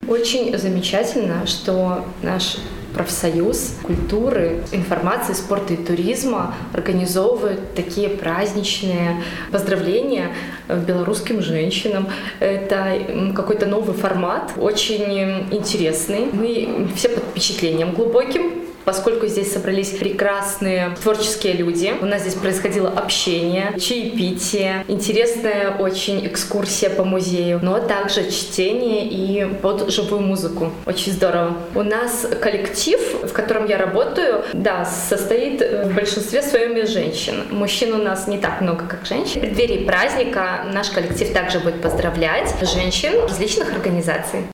Очень замечательно, что наш профсоюз культуры, информации, спорта и туризма организовывает такие праздничные поздравления белорусским женщинам. Это какой-то новый формат, очень интересный. Мы все под впечатлением глубоким, поскольку здесь собрались прекрасные творческие люди. У нас здесь происходило общение, чаепитие, интересная очень экскурсия по музею, но также чтение и под живую музыку. Очень здорово. У нас коллектив, в котором я работаю, состоит в большинстве своем из женщин. Мужчин у нас не так много, как женщин. В преддверии праздника наш коллектив также будет поздравлять женщин различных организаций.